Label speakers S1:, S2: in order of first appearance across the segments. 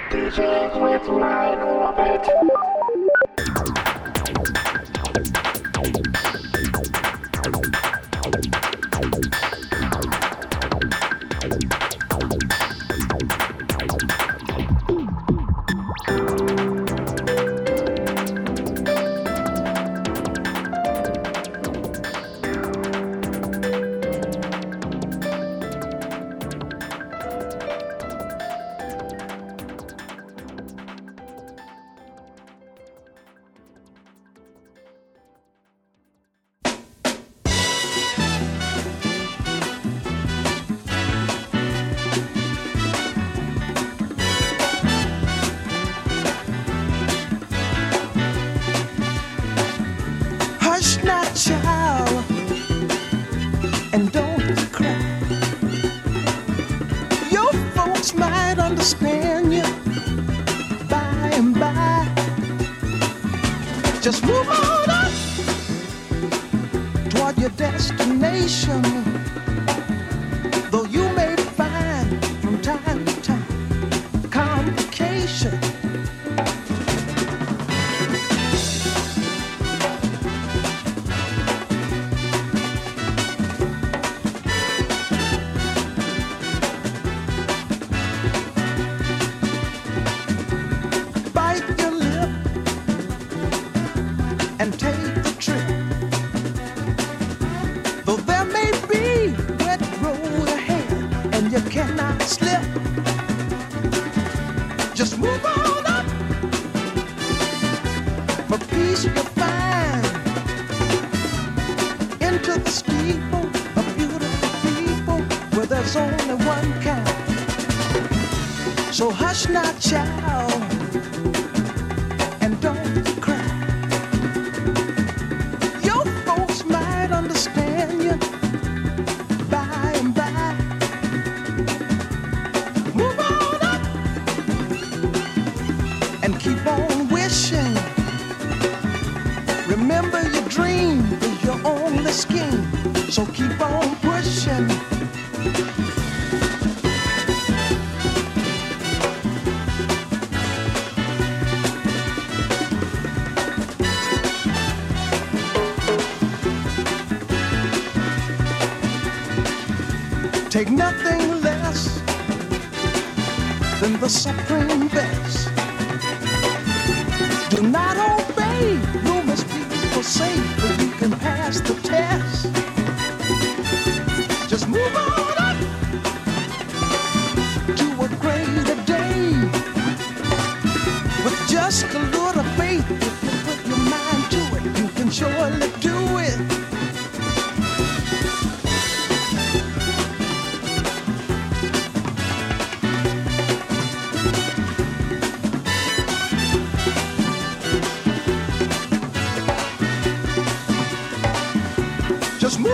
S1: DJs with my orbit.
S2: Just move on up toward your destination. Though you may find from time to time complication. Bite your lip and take the trip. Though there may be wet road ahead and you cannot slip, just move on up for peace you'll find. Into the steeple of beautiful people where there's only one kind. So hush not, child, and don't cry. Understand you by and by. Move on up and keep on wishing. Remember your dream is your only scheme, so keep on pushing. Take nothing less than the supreme best. Do not obey rumors people say, but you can pass the test. Just move on up to a greater day. With just a little faith, if you put your mind to it, you can surely do it. Just move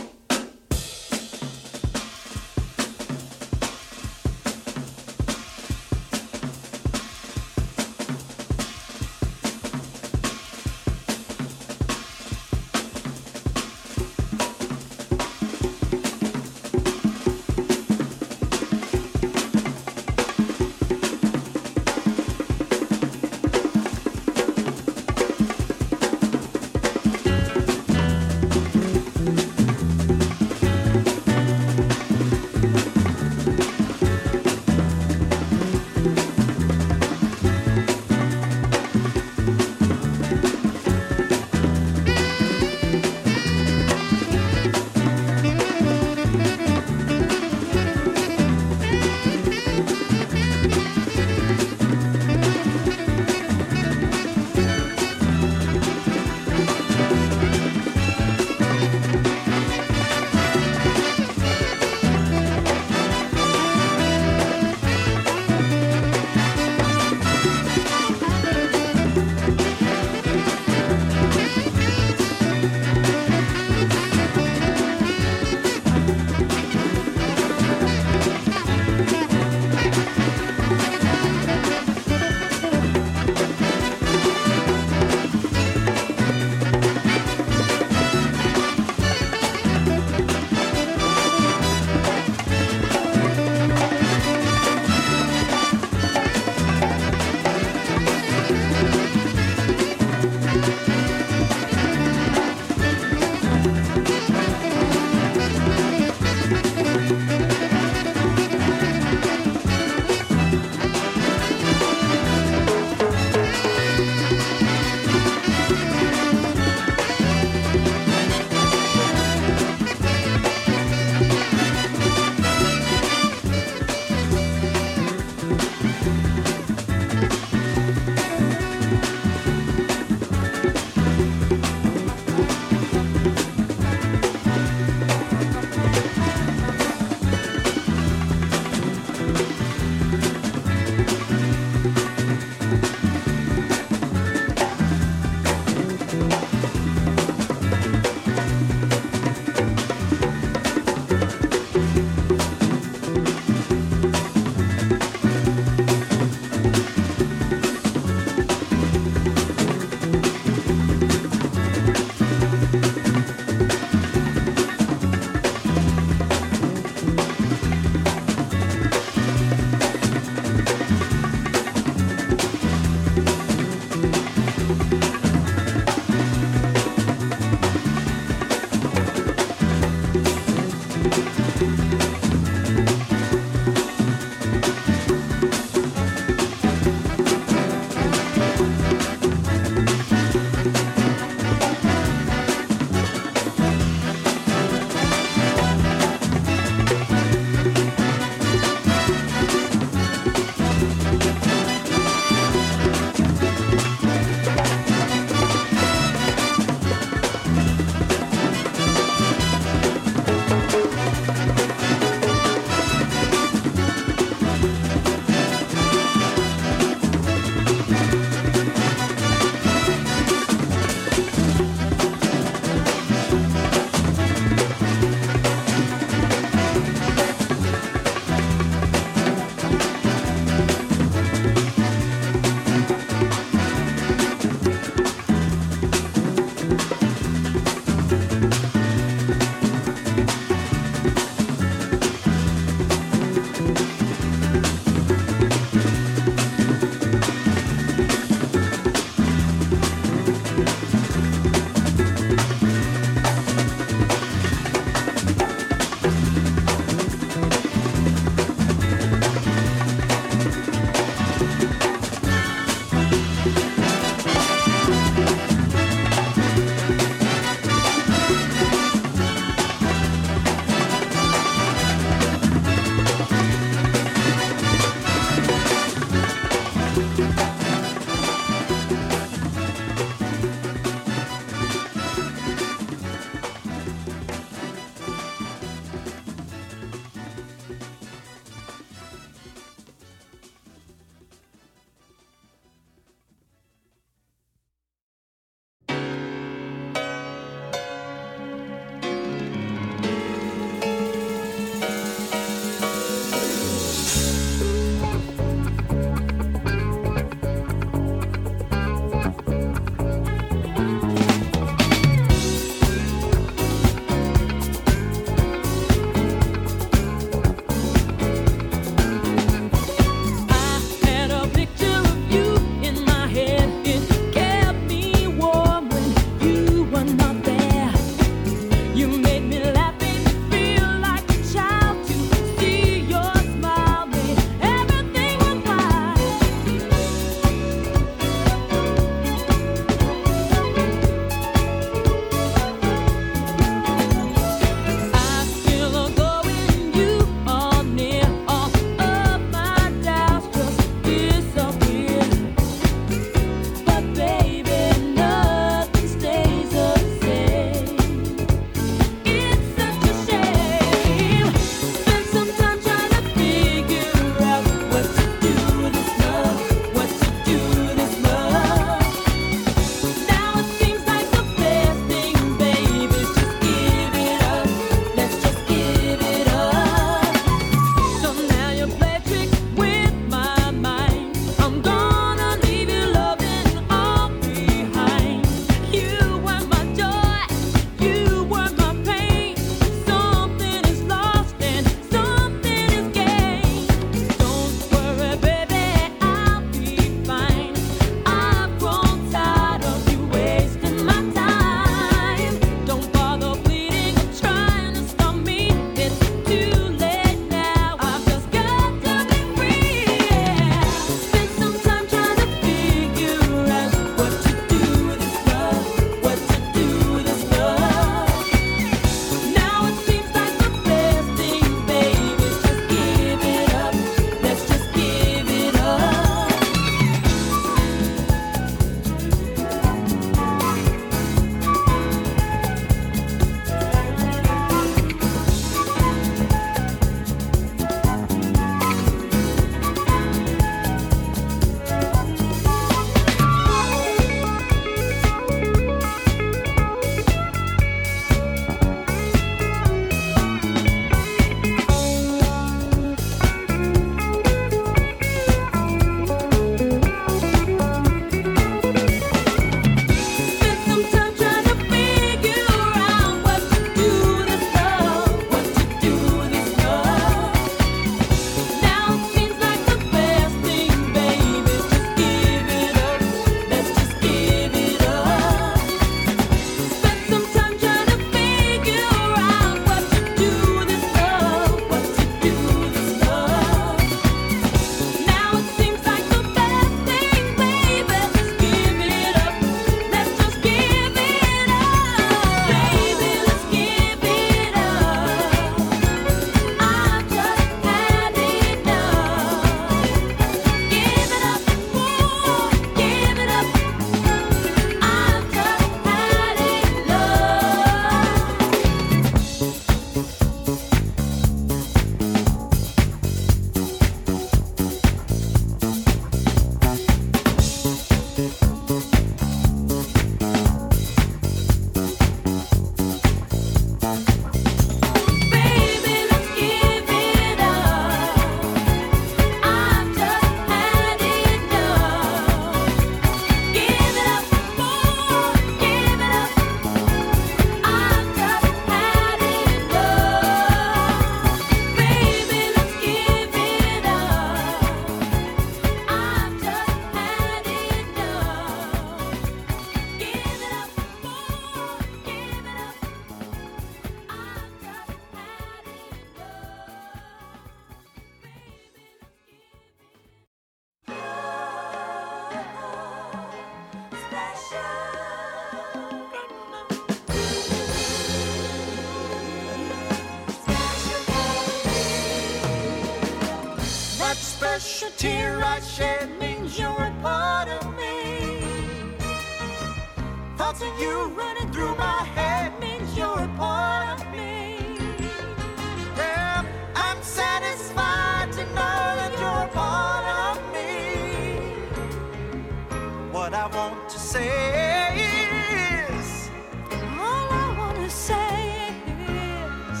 S3: special tear I shed means you're a part of me. Thoughts of you running through my head means you're a part of me. Yeah, I'm satisfied to know that you're a part of me. What I want to say is, all I want to say is,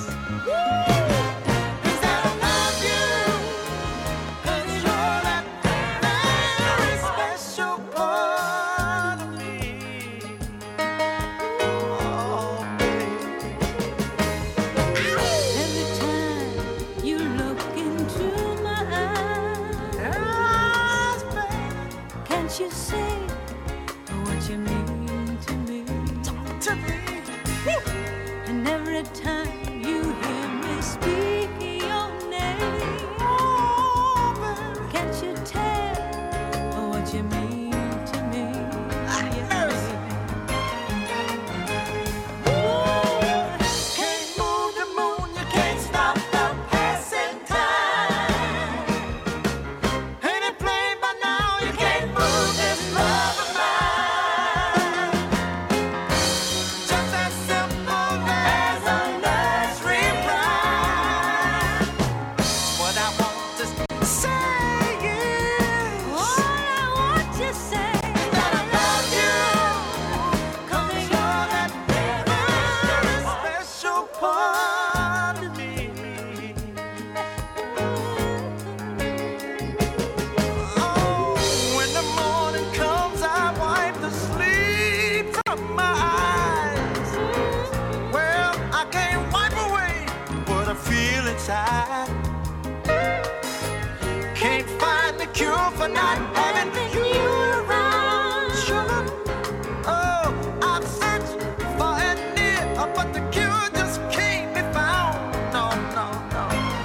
S3: that I love you, 'cause you're that very special part of me. Oh, baby.
S4: Every time you look into my eyes, can't you see what you mean to me?
S3: To me.
S4: And every time you hear me speak your name, can't you tell what you mean to me?
S3: Can't move the moon, you can't stop the passing time. Ain't it plain by now you can't move this love of mine? Just as simple as a nursery rhyme. What I want to say is,
S4: All I want to say
S3: that I love you, 'cause you're that very special part of me. Oh, when the morning comes, I wipe the sleep from my eyes. Well, I can't wipe away what I feel inside. Can't find the cure for not having you around. Sugar. Oh, I've searched far and near, but the cure just can't be found. No, no, no.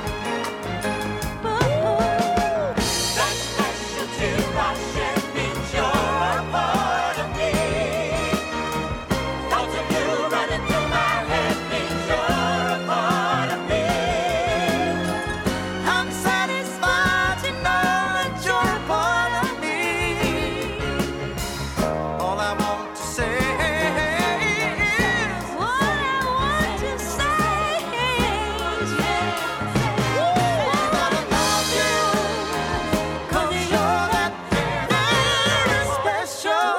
S3: That special tear I shed means you're a part of me. Thoughts of you running through my head means you're a part of me. I'm satisfied to know that you're a part of me. All I want to say is,
S4: what I want to say is,
S3: that I love you, 'cause you're that very special,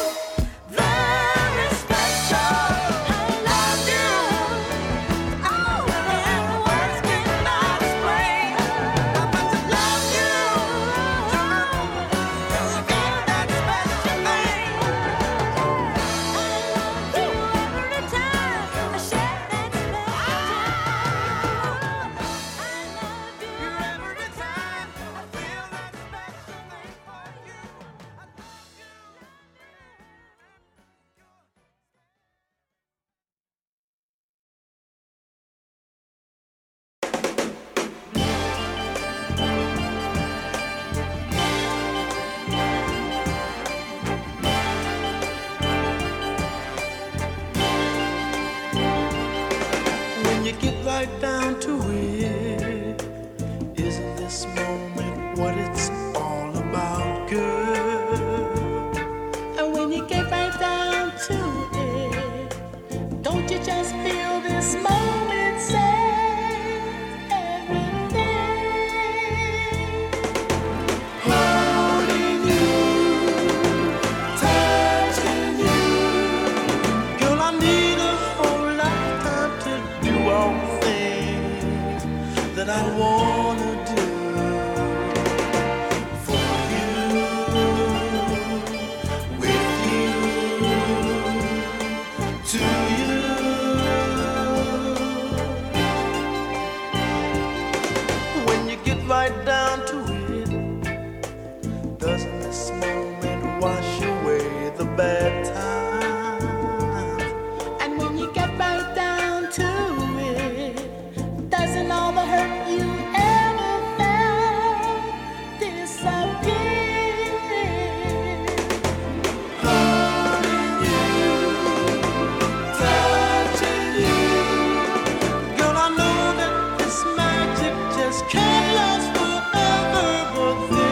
S3: very special. I love you. Oh, and words cannot explain how much I love you. You got that special thing.
S4: every time I share that special
S3: Every time I feel that special thing for you. I love
S2: When you get right down to it, isn't this moment what it's all about, girl? And when you get right down to it, don't you just feel this moment say everything? Holding you, touching you, girl, I need a whole lifetime to do all the things that I wanna do for you, with you, to you. When you get right down to it, doesn't this moment wash away the bad times? And when you get right down to it, doesn't all the hurt you ever felt disappear? Holding you, touching you, girl, I know that this magic just can't last forever, but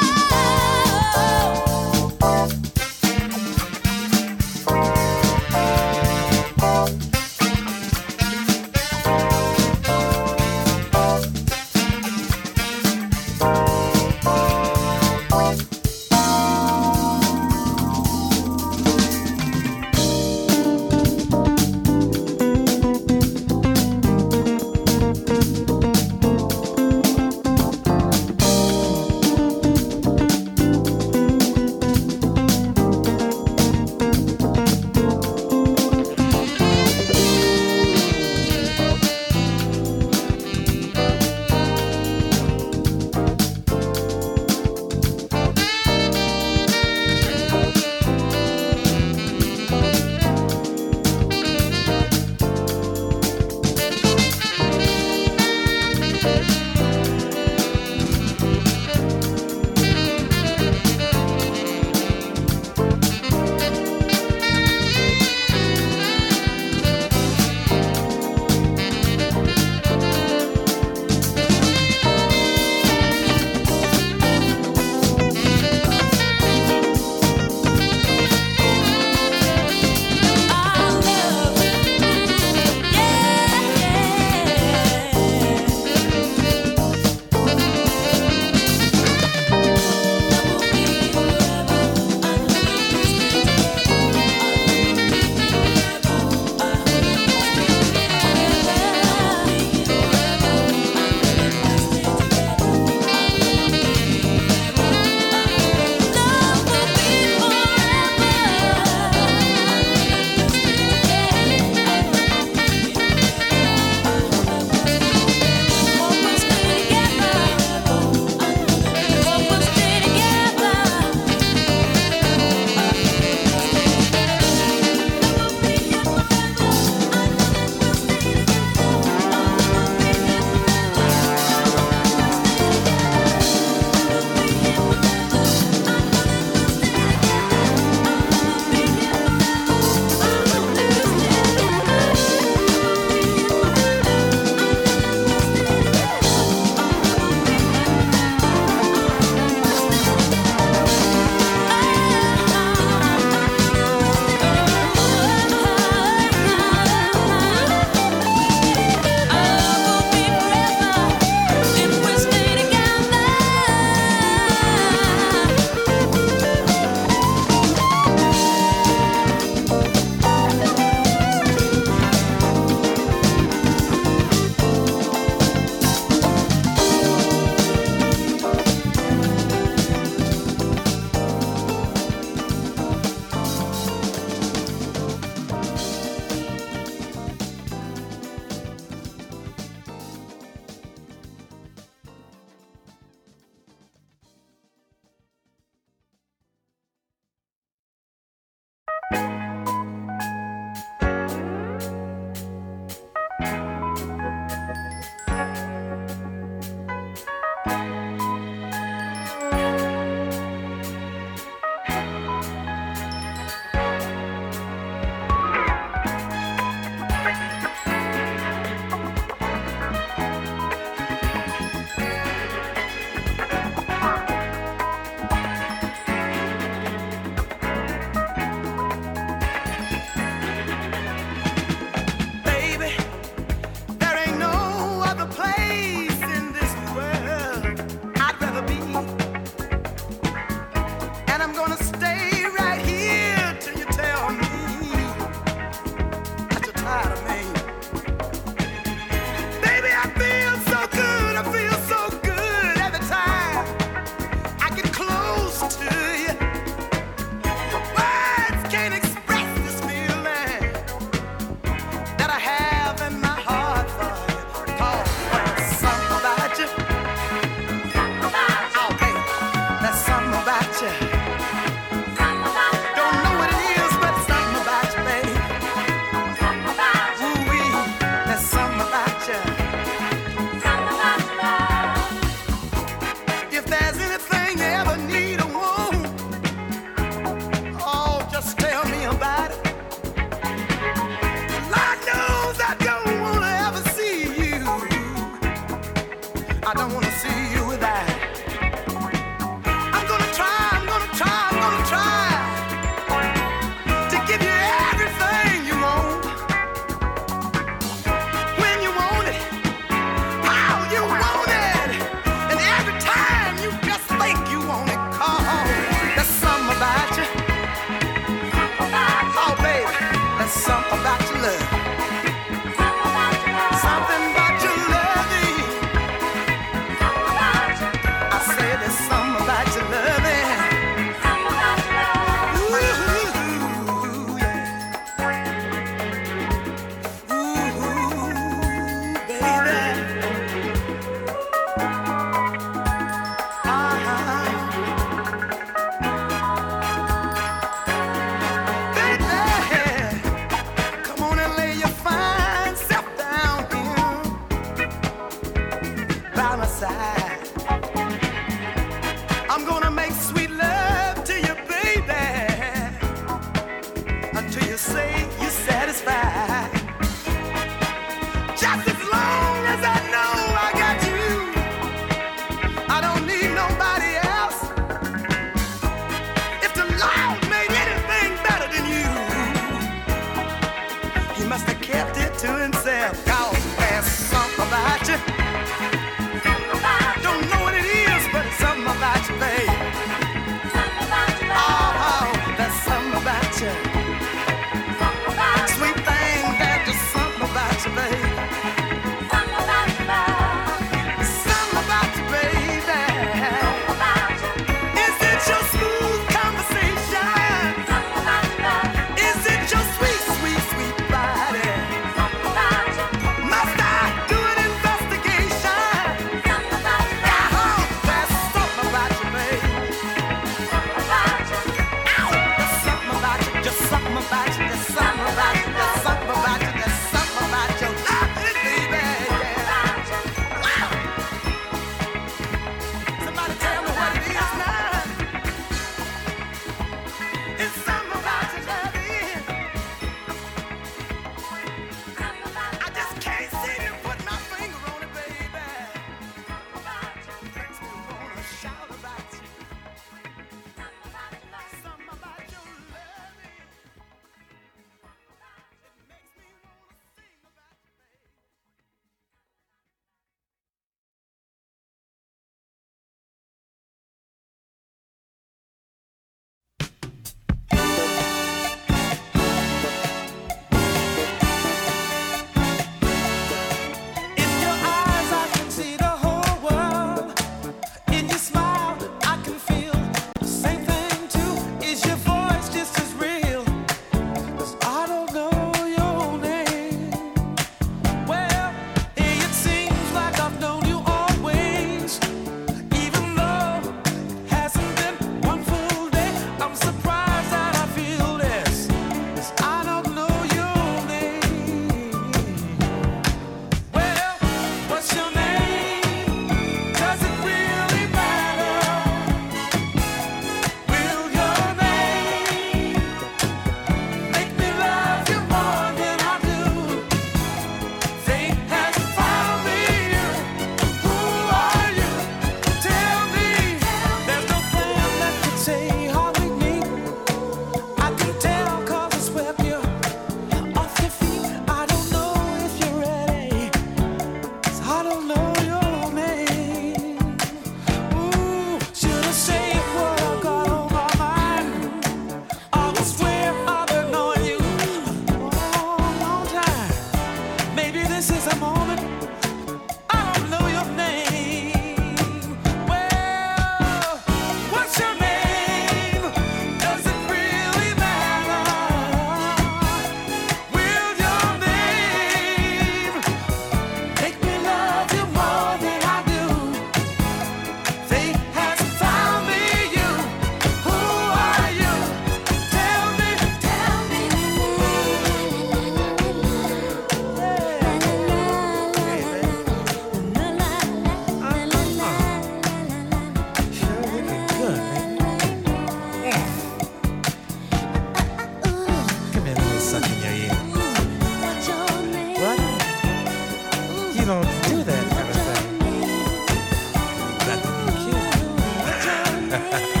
S5: You don't do that kind of thing. Not to be cute.